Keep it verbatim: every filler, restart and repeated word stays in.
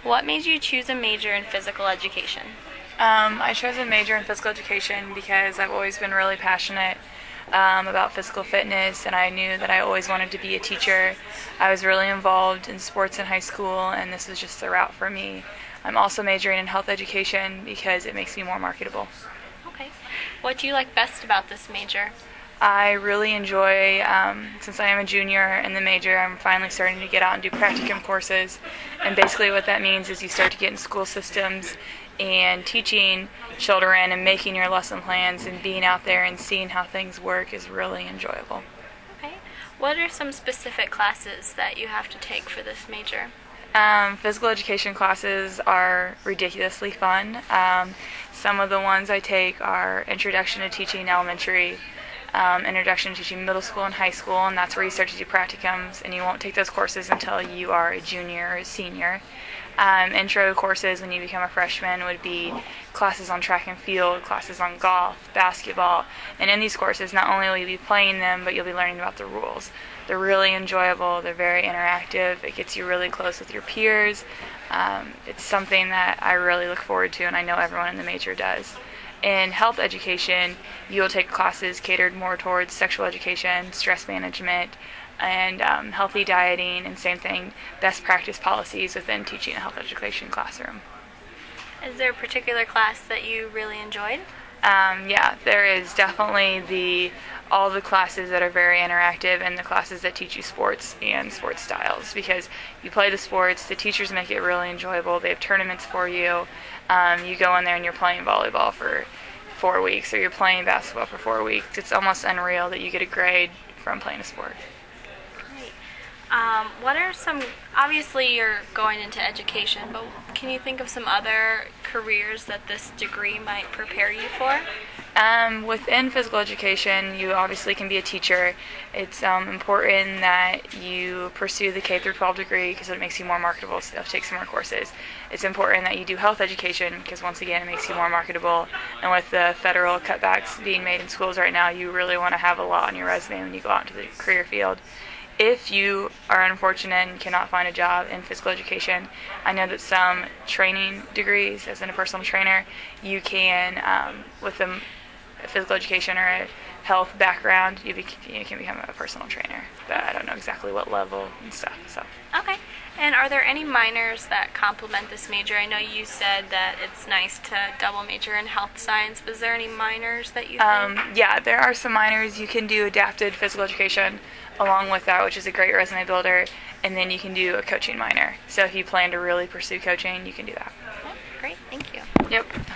What made you choose a major in physical education? Um, I chose a major in physical education because I've always been really passionate um, about physical fitness, and I knew that I always wanted to be a teacher. I was really involved in sports in high school, and this was just the route for me. I'm also majoring in health education because it makes me more marketable. Okay. What do you like best about this major? I really enjoy, um, since I am a junior in the major, I'm finally starting to get out and do practicum courses. And basically what that means is you start to get in school systems and teaching children and making your lesson plans and being out there and seeing how things work is really enjoyable. Okay. What are some specific classes that you have to take for this major? Um, physical education classes are ridiculously fun. Um, some of the ones I take are Introduction to Teaching Elementary, Um, introduction to teaching middle school and high school, and that's where you start to do practicums, and you won't take those courses until you are a junior or a senior. Um, intro courses when you become a freshman would be classes on track and field, classes on golf, basketball, and in these courses not only will you be playing them, but you'll be learning about the rules. They're really enjoyable, they're very interactive, it gets you really close with your peers. Um, it's something that I really look forward to, and I know everyone in the major does. In health education, you'll take classes catered more towards sexual education, stress management, and um, healthy dieting, and same thing, best practice policies within teaching a health education classroom. Is there a particular class that you really enjoyed? Um, yeah, there is definitely the all the classes that are very interactive and the classes that teach you sports and sports styles, because you play the sports, the teachers make it really enjoyable, they have tournaments for you, um, you go in there and you're playing volleyball for four weeks or you're playing basketball for four weeks. It's almost unreal that you get a grade from playing a sport. Great. Um, what are some, obviously you're going into education, but can you think of some other careers that this degree might prepare you for? Um, within physical education, you obviously can be a teacher. It's um, important that you pursue the K through twelve degree because it makes you more marketable, so you have to take some more courses. It's important that you do health education because, once again, it makes you more marketable. And with the federal cutbacks being made in schools right now, you really want to have a lot on your resume when you go out into the career field. If you are unfortunate and cannot find a job in physical education, I know that some training degrees, as in a personal trainer, you can, um, with a physical education or a health background, you, be, you can become a personal trainer. But I don't know exactly what level and stuff. So. Okay. And are there any minors that complement this major? I know you said that it's nice to double major in health science, but is there any minors that you think? Um, yeah, there are some minors. You can do adapted physical education along with that, which is a great resume builder, and then you can do a coaching minor. So if you plan to really pursue coaching, you can do that. Okay, great, thank you. Yep.